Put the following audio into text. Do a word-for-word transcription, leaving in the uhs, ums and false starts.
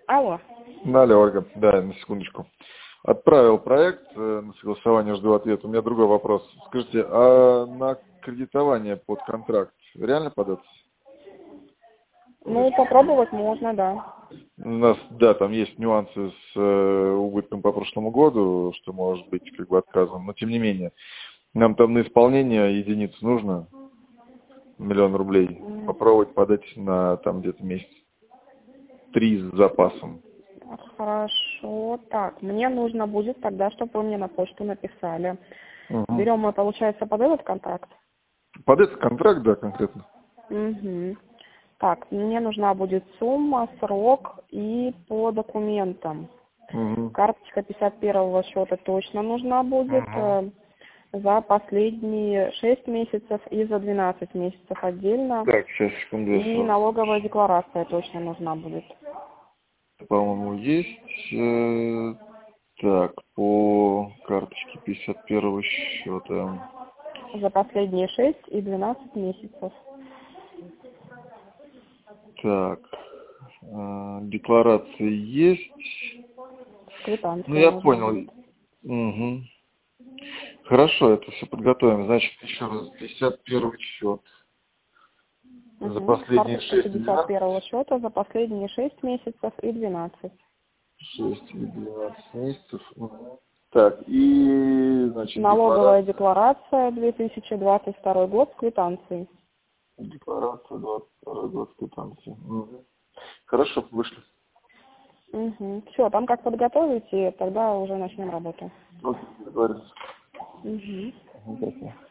Алло. Далее, Ольга, да, на секундочку. Отправил проект э, на согласование, жду ответа. У меня другой вопрос. Скажите, а на кредитование под контракт реально податься? Ну, попробовать можно, да. У нас, да, там есть нюансы с э, убытком по прошлому году, что может быть как бы отказом, но тем не менее. Нам там на исполнение единиц нужно, миллион рублей. Попробовать подать на там где-то месяц три с запасом. Хорошо. Так, мне нужно будет тогда, чтобы вы мне на почту написали. Угу. Берем мы, получается, под этот контракт? Под этот контракт, да, конкретно. Угу. Так, мне нужна будет сумма, срок и по документам. Угу. Карточка пятьдесят первого счета точно нужна будет. Угу. За последние шесть месяцев и за двенадцать месяцев отдельно. Так, сейчас, секунду. И налоговая декларация точно нужна будет. По-моему, есть. Э, так, по карточке пятьдесят первого счета. За последние шесть и двенадцать месяцев. Так, э, декларации есть. Квитанция Ну, я нужна понял. будет. Угу. Хорошо, это все подготовим. Значит, еще раз, пятьдесят первый счет. Угу. За последние Карточка шесть и пятьдесят двенадцать. первого счета за последние шесть месяцев и двенадцать. шесть и двенадцать месяцев. Угу. Так, и, значит, Налоговая декларация. декларация две тысячи двадцать второй год с квитанцией. Декларация двадцать второй год с квитанцией. Угу. Хорошо, вышли. Угу. Все, там как подготовите, тогда уже начнем работу. Окей, договорились. Угу. Угу,